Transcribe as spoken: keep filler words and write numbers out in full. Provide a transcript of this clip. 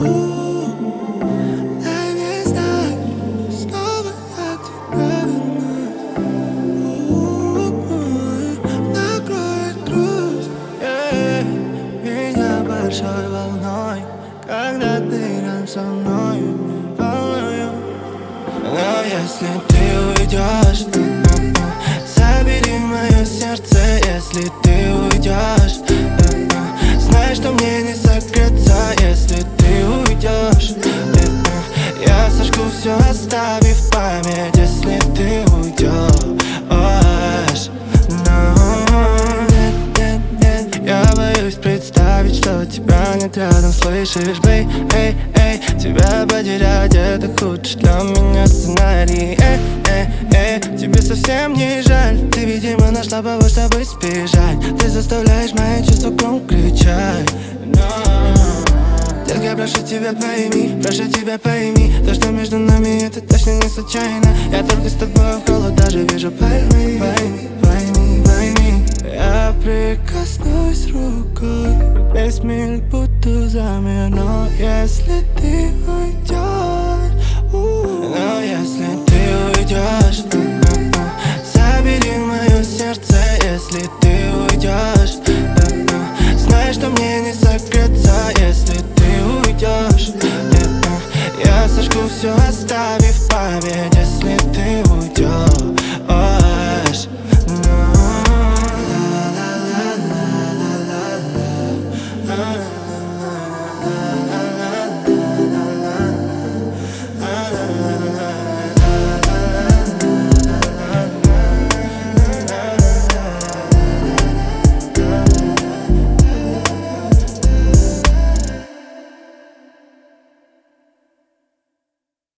Дай мне знать, снова я к тебе вернусь. Накроет грусть, yeah. Меня большой волной, когда ты рядом со мной, мне волную. Но если ты уйдешь, забери мое сердце, если ты уйдешь. Знай, что мне не согреться, если ты уйдешь. Я сожгу все, оставив память, если ты уйдешь. Но нет, нет, нет, я боюсь представить, что тебя нет рядом, слышишь, бей, эй, эй. Тебя потерять — это худший для меня сценарий. Эй, эй, эй, тебе совсем не жаль. Ты, видимо, нашла повод, чтобы сбежать. Ты заставляешь мои чувства громко кричать. Детка, прошу тебя, пойми, прошу тебя, пойми, то, что между нами, это точно не случайно. Я только с тобой в холод даже вижу пальмы. Пойми, пойми, пойми. Я прикоснусь рукой, весь мир будто замер. Но если ты уйдешь, но если ты уйдешь, забери мое сердце, если ты уйдешь. Знай, что мне не согреться, если ты уйдешь. Я сожгу все, оставив память, если ты уйдешь. No.